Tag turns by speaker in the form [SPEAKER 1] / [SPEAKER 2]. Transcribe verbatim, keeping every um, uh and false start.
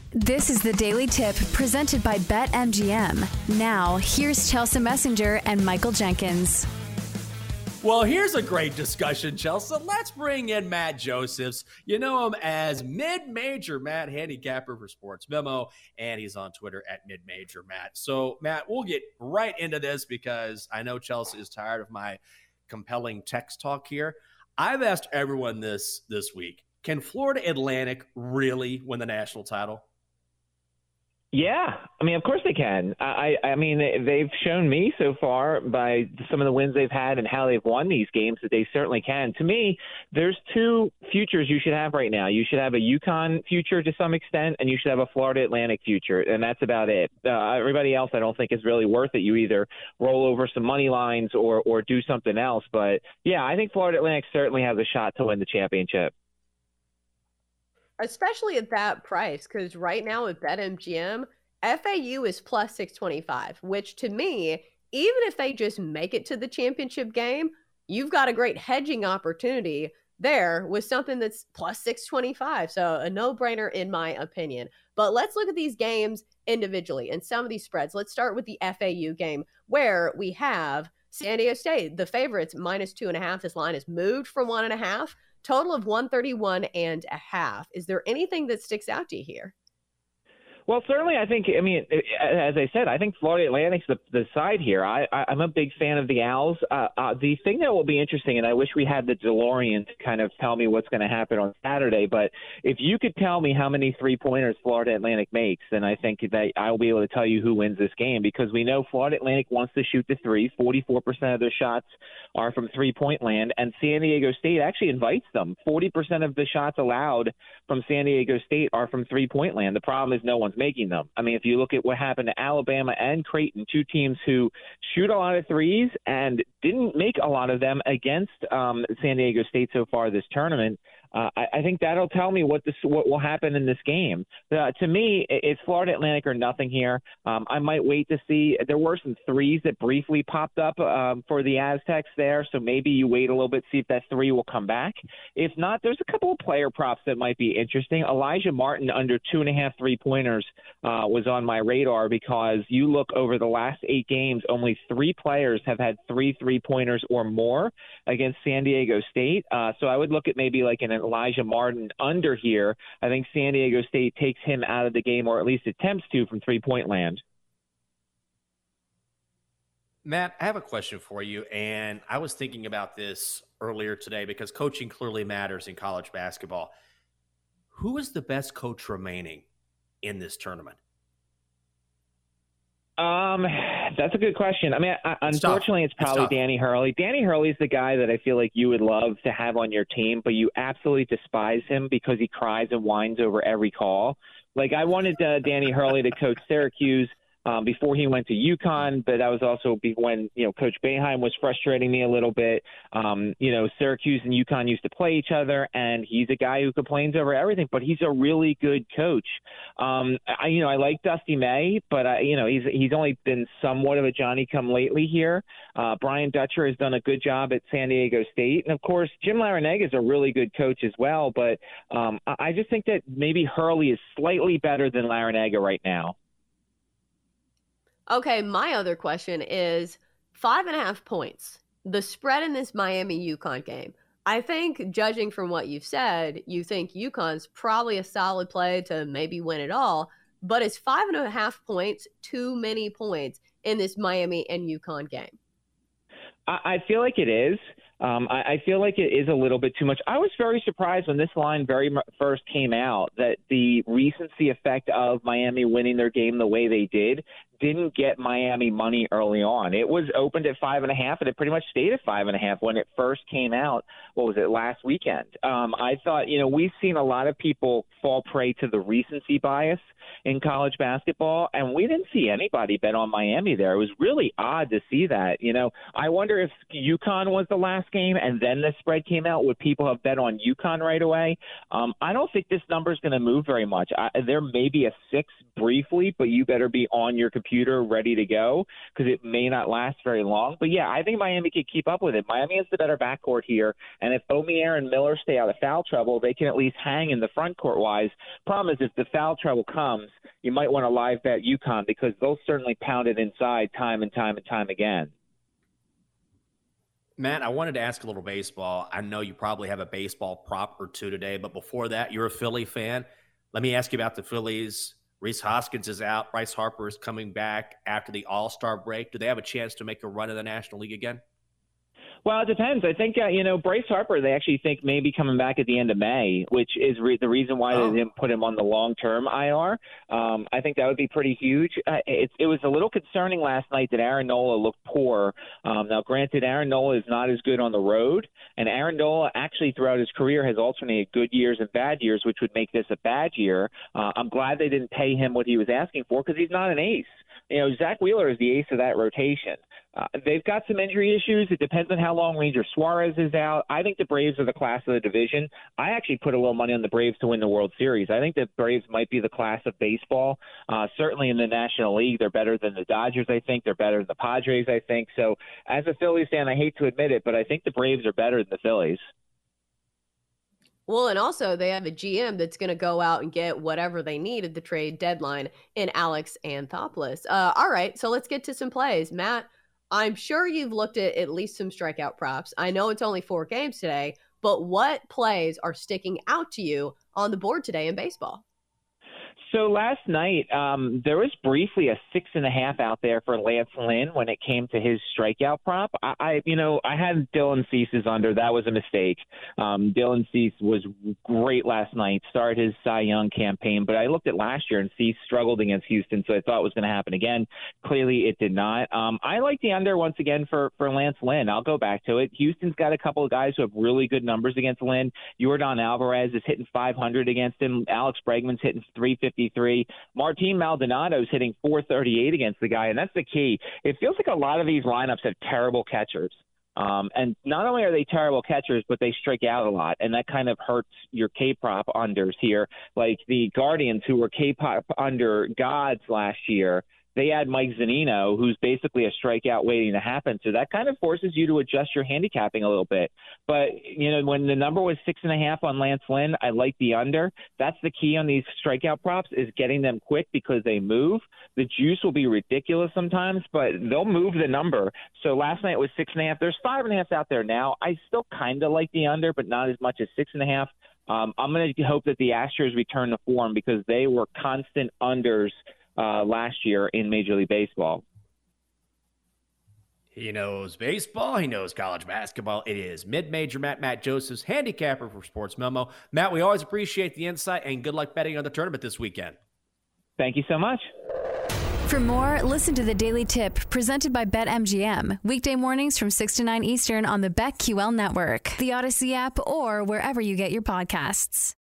[SPEAKER 1] This is the Daily Tip presented by BetMGM. Now, here's Chelsea Messenger and Michael Jenkins.
[SPEAKER 2] Well, here's a great discussion, Chelsea. Let's bring in Matt Josephs. You know him as Mid-Major Matt, handicapper for Sports Memo, and he's on Twitter at Mid-Major Matt. So, Matt, we'll get right into this because I know Chelsea is tired of my compelling text talk here. I've asked everyone this this week. Can Florida Atlantic really win the national title?
[SPEAKER 3] Yeah, I mean, of course they can. I, I mean, they've shown me so far by some of the wins they've had and how they've won these games that they certainly can. To me, there's two futures you should have right now. You should have a UConn future to some extent, and you should have a Florida Atlantic future, and that's about it. Uh, everybody else I don't think is really worth it. You either roll over some money lines or, or do something else. But, yeah, I think Florida Atlantic certainly has a shot to win the championship.
[SPEAKER 4] Especially at that price, because right now at BetMGM, F A U is plus six twenty-five, which to me, even if they just make it to the championship game, you've got a great hedging opportunity there with something that's plus six twenty-five. So a no-brainer in my opinion. But let's look at these games individually and some of these spreads. Let's start with the F A U game where we have San Diego State, the favorites, minus two and a half. This line is moved from one and a half. Total of one thirty-one and a half. Is there anything that sticks out to you here?
[SPEAKER 3] Well, certainly, I think, I mean, as I said, I think Florida Atlantic's the, the side here. I, I, I'm a big fan of the Owls. Uh, uh, the thing that will be interesting, and I wish we had the DeLorean to kind of tell me what's going to happen on Saturday, but if you could tell me how many three-pointers Florida Atlantic makes, then I think that I'll be able to tell you who wins this game, because we know Florida Atlantic wants to shoot the three. forty-four percent of their shots are from three-point land, and San Diego State actually invites them. forty percent of the shots allowed from San Diego State are from three-point land. The problem is no one's making them. I mean, if you look at what happened to Alabama and Creighton, two teams who shoot a lot of threes and didn't make a lot of them against um, San Diego State so far this tournament, Uh, I, I think that'll tell me what this what will happen in this game. Uh, to me, it's Florida Atlantic or nothing here. Um, I might wait to see. There were some threes that briefly popped up um, for the Aztecs there, so maybe you wait a little bit, see if that three will come back. If not, there's a couple of player props that might be interesting. Elijah Martin under two and a half three-pointers uh, was on my radar because you look over the last eight games, only three players have had three three-pointers or more against San Diego State. Uh, so I would look at maybe like an Elijah Martin under here. I think San Diego State takes him out of the game, or at least attempts to, from three-point land.
[SPEAKER 2] Matt, I have a question for you, and I was thinking about this earlier today because coaching clearly matters in college basketball. Who is the best coach remaining in this tournament?
[SPEAKER 3] Um, that's a good question. I mean, I, unfortunately, it's, it's probably it's Danny Hurley. Danny Hurley's the guy that I feel like you would love to have on your team, but you absolutely despise him because he cries and whines over every call. Like, I wanted uh, Danny Hurley to coach Syracuse um, before he went to UConn, but that was also when, you know, Coach Boeheim was frustrating me a little bit. Um, you know, Syracuse and UConn used to play each other, and he's a guy who complains over everything, but he's a really good coach. Um, I, you know, I like Dusty May, but I, you know, he's he's only been somewhat of a Johnny-come-lately here. Uh, Brian Dutcher has done a good job at San Diego State, and of course, Jim Larrañaga is a really good coach as well. But um, I just think that maybe Hurley is slightly better than Larrañaga right now.
[SPEAKER 4] Okay, my other question is five and a half points. The spread in this Miami-UConn game. I think, judging from what you've said, you think UConn's probably a solid play to maybe win it all. But is five and a half points too many points in this Miami and UConn game?
[SPEAKER 3] I, I feel like it is. Um, I, I feel like it is a little bit too much. I was very surprised when this line very m- first came out that the recency effect of Miami winning their game the way they did didn't get Miami money early on. It was opened at five and a half, and it pretty much stayed at five and a half when it first came out. What was it, last weekend? Um, I thought, you know, we've seen a lot of people fall prey to the recency bias in college basketball, and we didn't see anybody bet on Miami there. It was really odd to see that. You know, I wonder if UConn was the last game and then the spread came out, would people have bet on UConn right away? Um, I don't think this number is going to move very much. much. I, there may be a six briefly, but you better be on your computer ready to go because it may not last very long. But, yeah, I think Miami could keep up with it. Miami has the better backcourt here, and if Omier and Miller stay out of foul trouble, they can at least hang in the front court-wise. Problem is if the foul trouble comes, you might want to live bet UConn because they'll certainly pound it inside time and time and time again.
[SPEAKER 2] Matt, I wanted to ask a little baseball. I know you probably have a baseball prop or two today, but before that, you're a Philly fan. Let me ask you about the Phillies. Rhys Hoskins is out. Bryce Harper is coming back after the All-Star break. Do they have a chance to make a run in the National League again?
[SPEAKER 3] Well, it depends. I think, uh, you know, Bryce Harper, they actually think maybe coming back at the end of May, which is re- the reason why oh. they didn't put him on the long-term I R. Um, I think that would be pretty huge. Uh, it, it was a little concerning last night that Aaron Nola looked poor. Um, now, granted, Aaron Nola is not as good on the road, and Aaron Nola actually throughout his career has alternated good years and bad years, which would make this a bad year. Uh, I'm glad they didn't pay him what he was asking for because he's not an ace. You know, Zach Wheeler is the ace of that rotation. Uh, they've got some injury issues. It depends on how long Ranger Suarez is out. I think the Braves are the class of the division. I actually put a little money on the Braves to win the World Series. I think the Braves might be the class of baseball. Uh, certainly in the National League, they're better than the Dodgers, I think. They're better than the Padres, I think. So as a Phillies fan, I hate to admit it, but I think the Braves are better than the Phillies.
[SPEAKER 4] Well, and also they have a G M that's going to go out and get whatever they need at the trade deadline in Alex Anthopoulos. Uh, all right, so let's get to some plays. Matt, I'm sure you've looked at at least some strikeout props. I know it's only four games today, but what plays are sticking out to you on the board today in baseball?
[SPEAKER 3] So last night, um, there was briefly a six and a half out there for Lance Lynn when it came to his strikeout prop. I, I you know, I had Dylan Cease's under. That was a mistake. Um, Dylan Cease was great last night, started his Cy Young campaign, but I looked at last year and Cease struggled against Houston, so I thought it was going to happen again. Clearly, it did not. Um, I like the under once again for, for Lance Lynn. I'll go back to it. Houston's got a couple of guys who have really good numbers against Lynn. Yordan Alvarez is hitting five hundred against him. Alex Bregman's hitting three fifty. Martin Maldonado's hitting four thirty-eight against the guy, and that's the key. It feels like a lot of these lineups have terrible catchers. Um, and not only are they terrible catchers, but they strike out a lot, and that kind of hurts your K-prop unders here. Like the Guardians, who were K-pop under gods last year, they add Mike Zunino, who's basically a strikeout waiting to happen. So that kind of forces you to adjust your handicapping a little bit. But, you know, when the number was six and a half on Lance Lynn, I like the under. That's the key on these strikeout props is getting them quick because they move. The juice will be ridiculous sometimes, but they'll move the number. So last night was six and a half. There's five and a half out there now. I still kind of like the under, but not as much as six and a half. Um, I'm going to hope that the Astros return to form because they were constant unders Uh, last year in Major League Baseball.
[SPEAKER 2] He knows baseball. He knows college basketball. It is mid-major Matt, Matt Josephs, handicapper for Sports Memo. Matt, we always appreciate the insight and good luck betting on the tournament this weekend.
[SPEAKER 3] Thank you so much.
[SPEAKER 1] For more, listen to the Daily Tip presented by BetMGM. Weekday mornings from six to nine Eastern on the BetQL network, the Odyssey app, or wherever you get your podcasts.